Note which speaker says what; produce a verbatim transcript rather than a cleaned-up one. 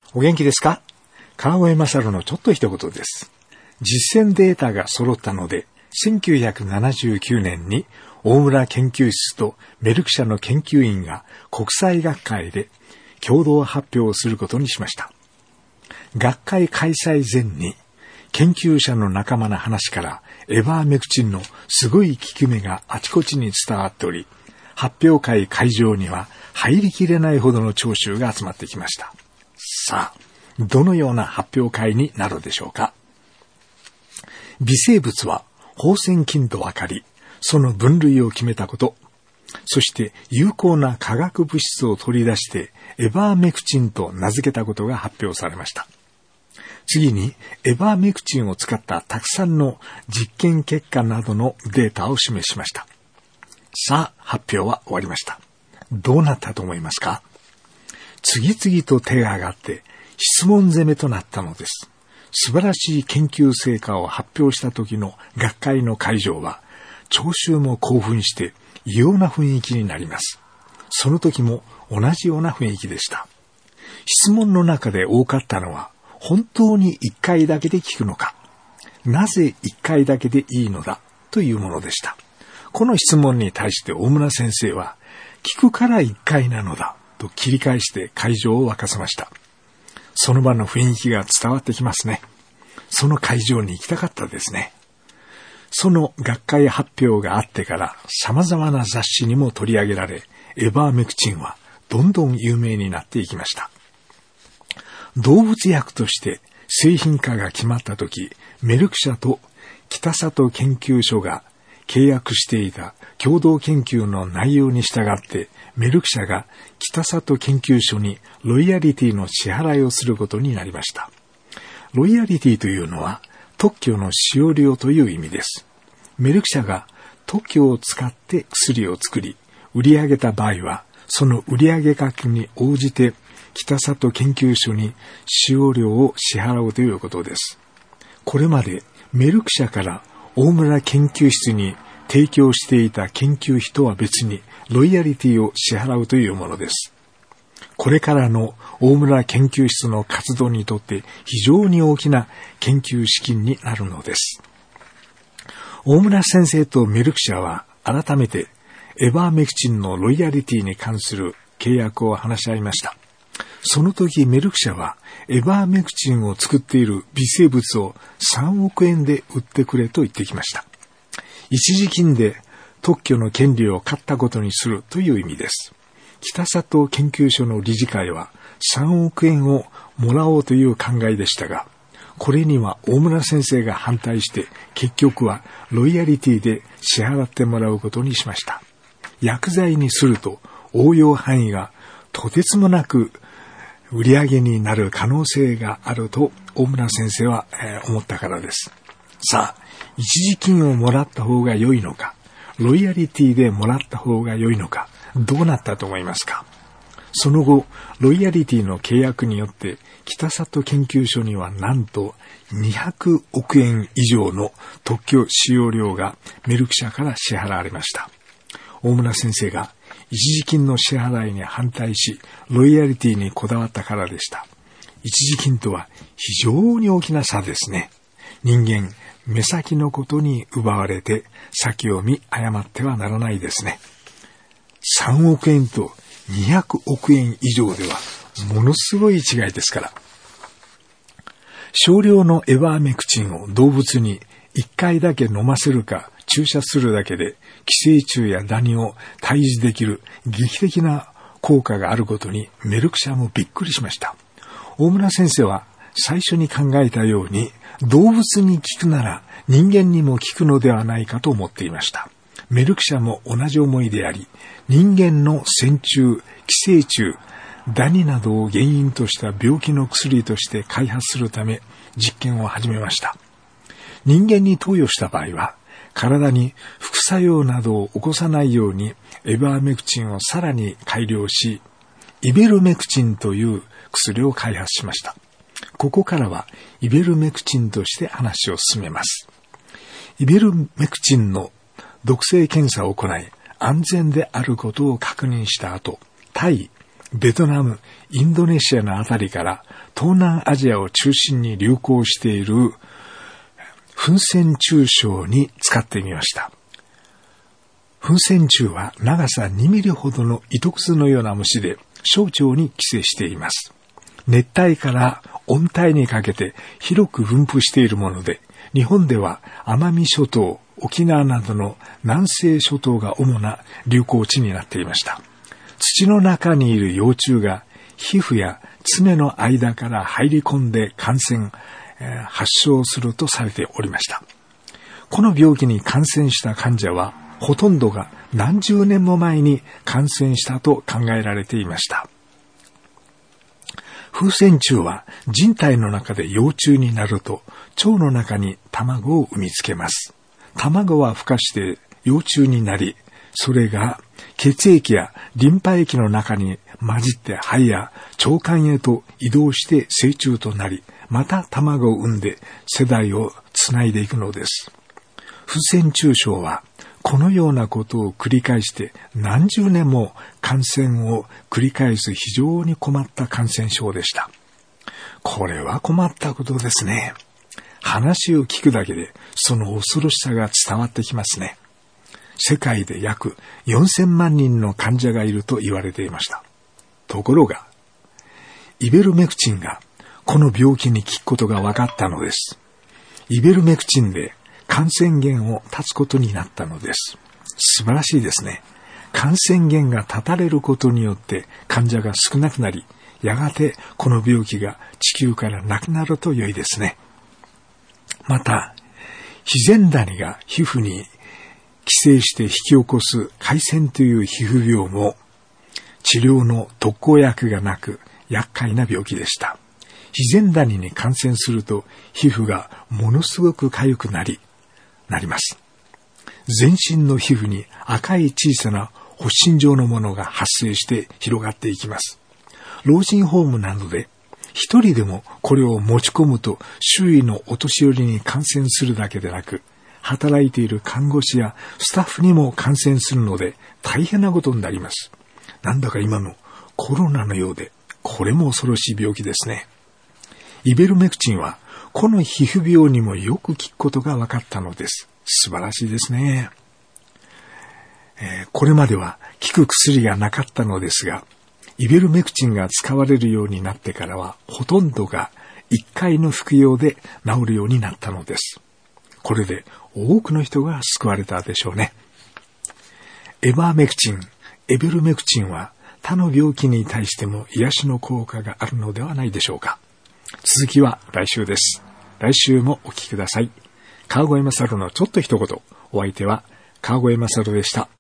Speaker 1: お元気ですか？川越勝のちょっと一言です。実践データが揃ったので、せんきゅうひゃくななじゅうきゅうねんに大村研究室とメルク社の研究員が国際学会で共同発表をすることにしました。学会開催前に研究者の仲間の話からエバーメクチンのすごい効き目があちこちに伝わっており、発表会会場には入りきれないほどの聴衆が集まってきました。さあ、どのような発表会になるでしょうか。微生物は放線菌と分かり、その分類を決めたこと、そして有効な化学物質を取り出してエバーメクチンと名付けたことが発表されました。次にエバーメクチンを使ったたくさんの実験結果などのデータを示しました。さあ、発表は終わりました。どうなったと思いますか？次々と手が挙がって質問攻めとなったのです。素晴らしい研究成果を発表した時の学会の会場は、聴衆も興奮して異様な雰囲気になります。その時も同じような雰囲気でした。質問の中で多かったのは、本当に一回だけで聞くのか、なぜ一回だけでいいのだというものでした。この質問に対して大村先生は、聞くから一回なのだと切り返して会場を沸かせました。その場の雰囲気が伝わってきますね。その会場に行きたかったですね。その学会発表があってから様々な雑誌にも取り上げられ、エバーメクチンはどんどん有名になっていきました。動物薬として製品化が決まったとき、メルク社と北里研究所が契約していた共同研究の内容に従って、メルク社が北里研究所にロイヤリティの支払いをすることになりました。ロイヤリティというのは特許の使用料という意味です。メルク社が特許を使って薬を作り、売り上げた場合は、その売上額に応じて北里研究所に使用料を支払うということです。これまでメルク社から大村研究室に提供していた研究費とは別にロイヤリティを支払うというものです。これからの大村研究室の活動にとって非常に大きな研究資金になるのです。大村先生とメルク社は改めてエバーメクチンのロイヤリティに関する契約を話し合いました。その時メルク社はエバーメクチンを作っている微生物をさんおくえんで売ってくれと言ってきました。一時金で特許の権利を買ったことにするという意味です。北里研究所の理事会はさんおくえんをもらおうという考えでしたが、これには大村先生が反対して、結局はロイヤリティで支払ってもらうことにしました。薬剤にすると応用範囲がとてつもなく売り上げになる可能性があると大村先生は、えー、思ったからです。さあ、一時金をもらった方が良いのか、ロイヤリティでもらった方が良いのか、どうなったと思いますか？その後、ロイヤリティの契約によって北里研究所にはなんとにひゃくおくえん以上の特許使用料がメルク社から支払われました。大村先生が一時金の支払いに反対し、ロイヤリティにこだわったからでした。一時金とは非常に大きな差ですね。人間、目先のことに奪われて先を見誤ってはならないですね。さんおくえんとにひゃくおくえん以上ではものすごい違いですから。少量のエバーメクチンを動物にいっかいだけ飲ませるか注射するだけで寄生虫やダニを退治できる劇的な効果があることにメルク社もびっくりしました。大村先生は最初に考えたように動物に効くなら人間にも効くのではないかと思っていました。メルク社も同じ思いであり、人間の線虫、寄生虫、ダニなどを原因とした病気の薬として開発するため実験を始めました。人間に投与した場合は、体に副作用などを起こさないようにエバーメクチンをさらに改良し、イベルメクチンという薬を開発しました。ここからはイベルメクチンとして話を進めます。イベルメクチンの毒性検査を行い、安全であることを確認した後、対ベトナム、インドネシアのあたりから東南アジアを中心に流行している粉線虫症に使ってみました。粉線虫は長さにミリほどの糸くずのような虫で小腸に寄生しています。熱帯から温帯にかけて広く分布しているもので、日本では奄美諸島、沖縄などの南西諸島が主な流行地になっていました。土の中にいる幼虫が皮膚や爪の間から入り込んで感染、えー、発症するとされておりました。この病気に感染した患者はほとんどが何十年も前に感染したと考えられていました。粉線虫は人体の中で幼虫になると腸の中に卵を産みつけます。卵は孵化して幼虫になり、それが血液やリンパ液の中に混じって肺や腸管へと移動して成虫となり、また卵を産んで世代をつないでいくのです。粉線虫症はこのようなことを繰り返して何十年も感染を繰り返す非常に困った感染症でした。これは困ったことですね。話を聞くだけでその恐ろしさが伝わってきますね。世界で約よんせんまんにんの患者がいると言われていました。ところが、イベルメクチンがこの病気に効くことが分かったのです。イベルメクチンで感染源を断つことになったのです。素晴らしいですね。感染源が断たれることによって患者が少なくなり、やがてこの病気が地球からなくなると良いですね。また、ヒゼンダニが皮膚に寄生して引き起こす海鮮という皮膚病も治療の特効薬がなく厄介な病気でした。ヒゼンダニに感染すると皮膚がものすごく痒くなり、なります。全身の皮膚に赤い小さな発疹状のものが発生して広がっていきます。老人ホームなどで一人でもこれを持ち込むと周囲のお年寄りに感染するだけでなく、働いている看護師やスタッフにも感染するので大変なことになります。なんだか今のコロナのようで、これも恐ろしい病気ですね。イベルメクチンはこの皮膚病にもよく効くことが分かったのです。素晴らしいですね。えー、これまでは効く薬がなかったのですが、イベルメクチンが使われるようになってからはほとんどがいっかいの服用で治るようになったのです。これで多くの人が救われたでしょうね。エバーメクチン、エベルメクチンは他の病気に対しても癒しの効果があるのではないでしょうか。続きは来週です。来週もお聞きください。川越勝のちょっと一言。お相手は川越勝でした。